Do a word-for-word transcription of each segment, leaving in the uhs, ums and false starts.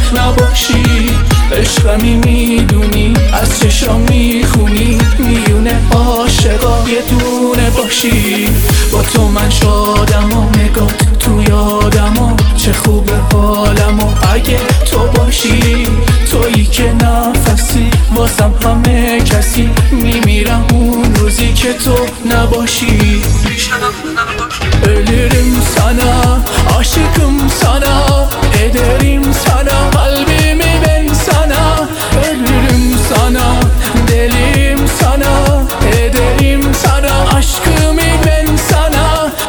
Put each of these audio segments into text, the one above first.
نباشی. عشقمی میدونی از چشام میخونی، میونه عاشقا یه دونه باشی. با تو من شادم و نگات تو یادم و چه خوب حالم و اگه تو باشی. تویی که نفسی واسم همه کسی، میمیرم اون روزی که تو نباشی. Ölürüm sana, aşıkım sana, ederim sana, kalbimi ben sana. Ölürüm sana, deliyim sana, ederim sana, aşkımı ben sana.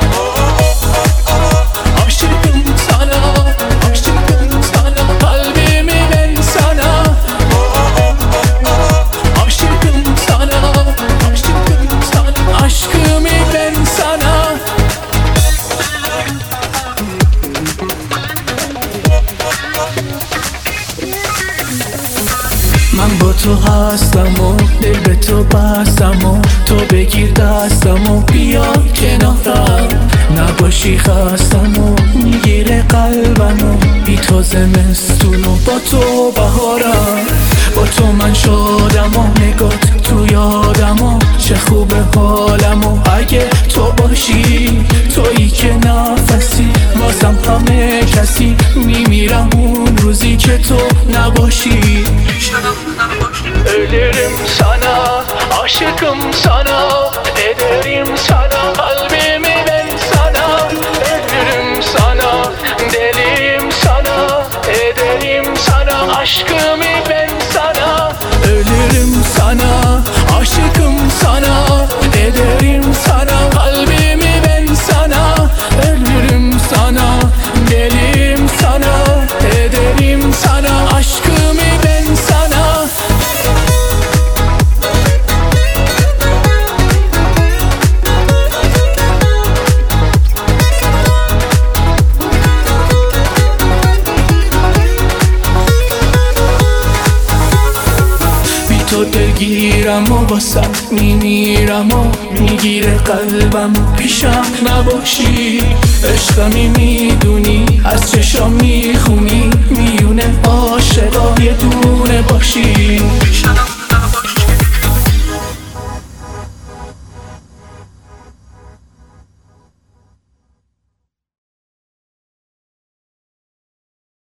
Aşıkım sana, aşıkım sana, kalbimi ben sana. Aşıkım sana, aşıkım sana, aşkımı ben sana. من با تو هستم و دل به تو بستم و تو بگیر دستم و بیا کنارم. نباشی خستم و میگیره قلبم و بی تو زمستون و با تو بهارم. با تو من شادم و نگات تو یادم و چه خوب حالم و اگه تو باشی. تویی که نفسی واسم همه کسی، میمیرم اون روزی که تو نباشی. Ölürüm sana, aşıkım sana, ederim sana, kalbimi ben sana. Ölürüm sana, deliyim sana, ederim sana, aşkımı ben sana. Ölürüm sana, aşıkım sana, ederim sana, kalbimi ben sana. Ölürüm sana, deliyim sana, ederim sana, aşkımı ben sana. تو دلگیرم و واسم میمیرم و میگیره قلبم و پیشم نباشی. عشقمی میدونی از چشام میخونی، میونه